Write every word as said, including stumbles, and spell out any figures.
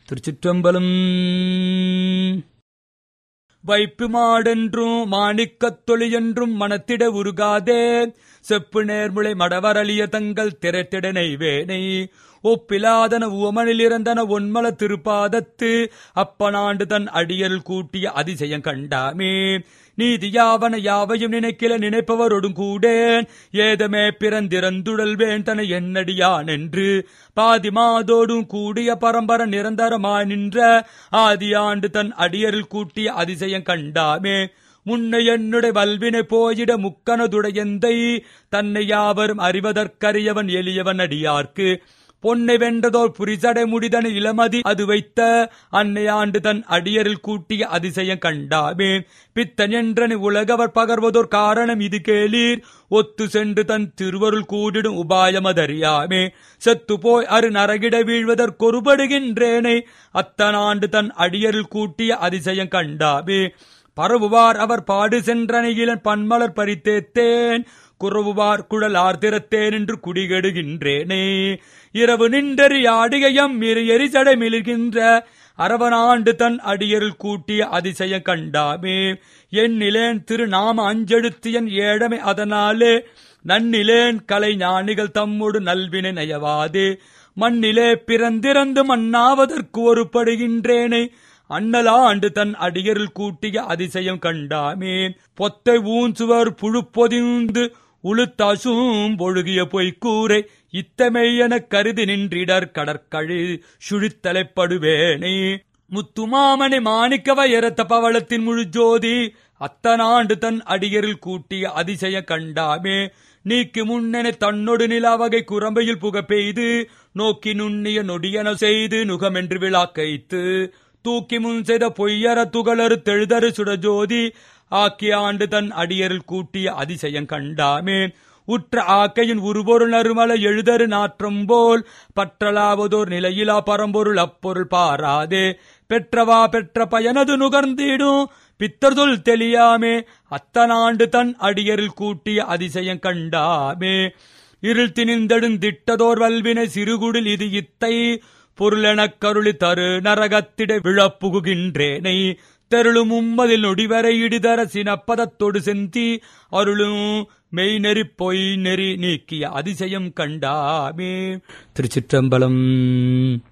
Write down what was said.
திருச்சிற்றம்பலம். வைப்பு மாடென்றும் மாணிக்கத் தொழி என்றும் மனத்திட உருகாதே செப்பு நேர்முளை மடவரலிய தங்கள் திரைத்திட நெய்வேனை ஒப்பிலாதன உவமனில் இறந்தன ஒன்மல திருப்பாதத்து அப்பனாண்டு தன் அடியல் கூட்டிய அதிசயம் கண்டாமே. நீதியாவன யாவையும் நினைக்கில நினைப்பவரோடும் கூடேன் ஏதமே பிறந்திறந்துடல்வேன் தன என்னடியான் என்று பாதி மாதோடும் கூடிய பரம்பர நிரந்தரமாய் நின்ற ஆதியாண்டு தன் அடியரில் கூட்டிய அதிசயம் கண்டாமே. முன்னை என்னுடைய வல்வினை போயிட முக்கனதுடையந்தை தன்னை யாவரும் அறிவதற்கரியவன் எளியவன் அடியார்க்கு பொன்னை வென்றதோர் புரிசடை முடிதன இளமதி அது வைத்த அன்னையாண்டு தன் அடியரில் கூட்டிய அதிசயம் கண்டாமே. பித்தன் என்றனை உலகவர் பகர்வதோர் காரணம் இது கேளீர் ஒத்து சென்று தன் திருவருள் கூடிடும் உபாயமதறியாமே. செத்து போய் அரு நரகிட வீழ்வதற்கொருபடுகின்றேனை அத்தனாண்டு தன் அடியரில் கூட்டிய அதிசயம் கண்டாமே. பரவுவார் அவர் பாடு சென்றனையிலன் பன்மலர் பறித்தேத்தேன் குறவுவார் குழல் ஆர்த்திரத்தேன் என்று குடிகெடுகின்றேனே. இரவு நின்றறி ஆடிகையம் இரு எரிசடை மிளிர்கின்ற அரவனாண்டு தன் அடியரில் கூட்டிய அதிசயம் கண்டாமே. எண்ணிலேன் திருநாம அஞ்செழுத்தியன் ஏழமை அதனாலே நன்னிலேன் கலை ஞானிகள் தம்மோடு நல்வினை நயவாது மண்ணிலே பிறந்திறந்து மண்ணாவதற்கு ஒருபடுகின்றேனே. அண்ணலாண்டு தன் அடியரில் கூட்டிய அதிசயம் கண்டாமே. பொத்தை ஊஞ்சுவர் புழுப்பொதிந்து உளுத்தாசும் பொழுகிய பொய்க்கூரை இத்தமெய்யெனக் கருதி நின்றிடர் கடற்கழி சுழித்தலைப்படுவேனே. முத்துமாமணி மாணிக்கவ எரத்த பவளத்தின் முழு ஜோதி அத்தனாண்டு தன் அடியரில் கூட்டிய அதிசயம் கண்டாமே. நீக்கி முன்னென தன்னொடு நிலாவகை குரம்பையில் புக பெய்து நோக்கி நுண்ணிய நொடியன செய்து நுகமென்று விழாக்கைத்து தூக்கி முன் செய்த பொய்யற துகளறு தெழுதரு சுடஜோதி ஆக்கிய ஆண்டு தன் அடியரில் கூட்டிய அதிசயம் கண்டாமே. உற்ற ஆக்கையின் உருபொருள் நறுமல எழுதரு நாற்றம் போல் பற்றலாவதோர் நிலையிலா பரம்பொருள் அப்பொருள் பாராதே பெற்றவா பெற்ற பயனது நுகர்ந்திடும் பித்தர்தொல் தெளியாமே. அத்தனாண்டு தன் அடியரில் கூட்டிய அதிசயம் கண்டாமே. இருள் திணிந்தெடுந்திட்டதோர் வல்வினை சிறுகுடில் இது இத்தை பொருளெனக் கருளி தரு நரகத்திட விழப்புகுகின்றேனை தெருளும் உம்மதில் நொடிவரை இடிதர சினப்பதத்தொடு செந்தி அருளும் மெய் நெறி பொய் நெறி நீக்கிய அதிசயம் கண்டாமே. திருச்சிற்றம்பலம்.